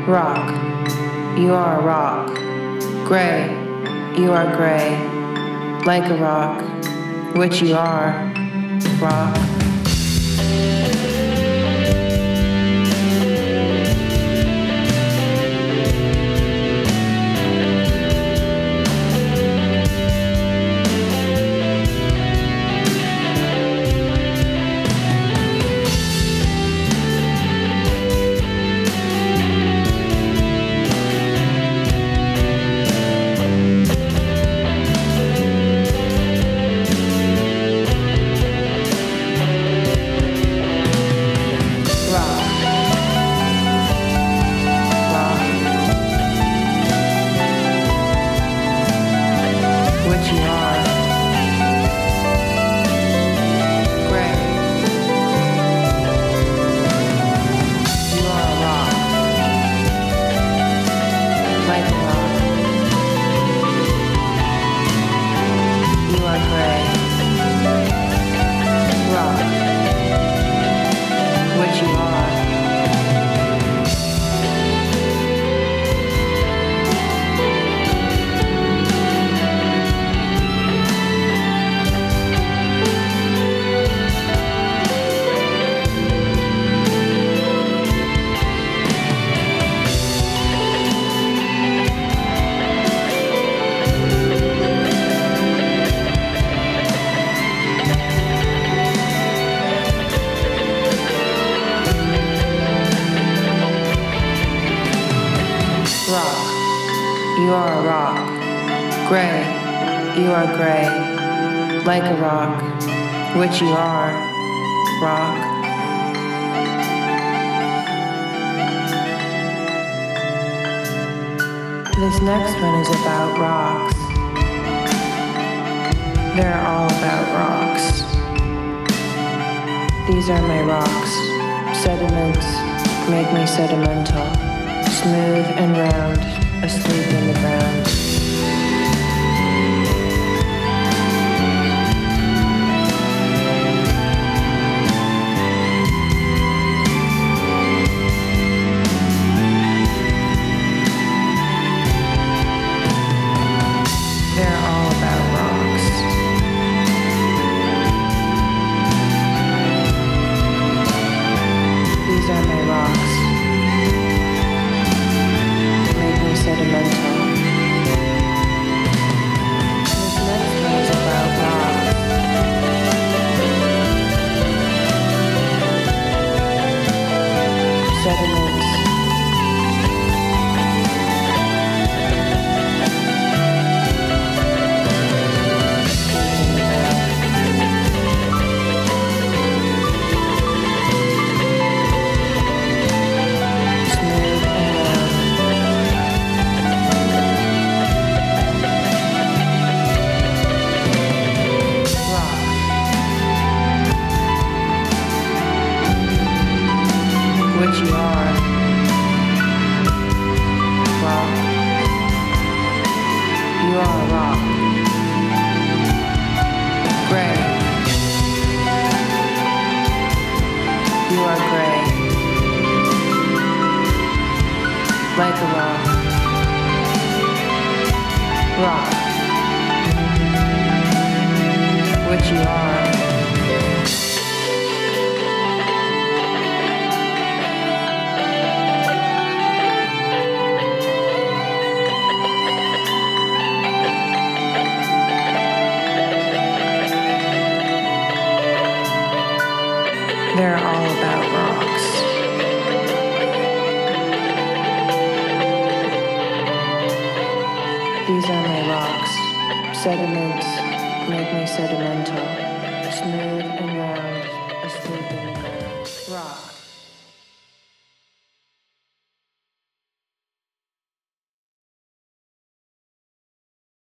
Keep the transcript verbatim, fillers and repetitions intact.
Rock, you are a rock. Gray, you are gray. Like a rock, which you are. Rock. You are a rock. Gray, you are gray. Like a rock, which you are. Rock. This next one is about rocks. They're all about rocks. These are my rocks. Sediments make me sedimental. Smooth and round, asleep in the ground. They're all about rocks. These are my rocks. Make me sedimental. This next one is about rocks. Sediments. Which you are. Well, you are a rock. Gray. You are gray. Like a rock. Rock. Which you are. They're all about rocks. These are my rocks. Sediments make me sedimental. Smooth and round.